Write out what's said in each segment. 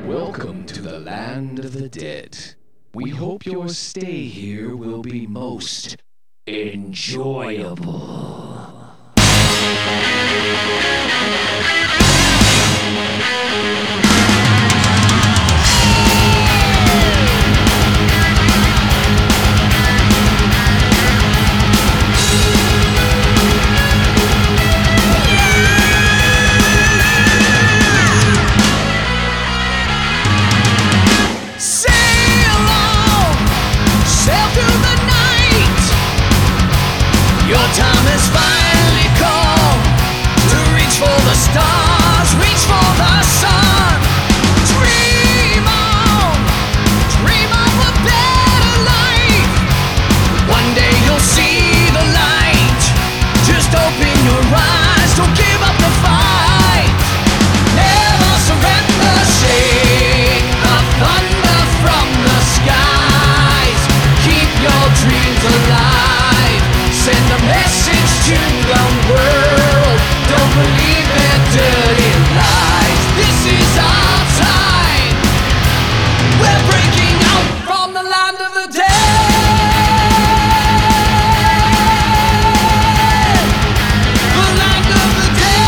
Welcome to the land of the dead. We hope your stay here will be most enjoyable. Your time has finally come to reach for the stars, reach for the sun. Dream on, dream of a better life. One day you'll see the light. Just open your eyes, don't give up the fight. Never surrender, shake the thunder from the skies. Keep your dreams alive. Send a message to the world. Don't believe their dirty lies. This is our time. We're breaking out from the land of the dead. The land of the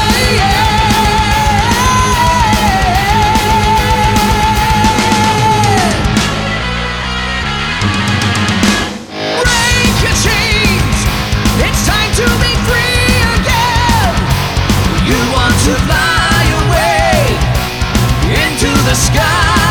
dead. Break your chains. It's time to be free again. You want to fly away into the sky.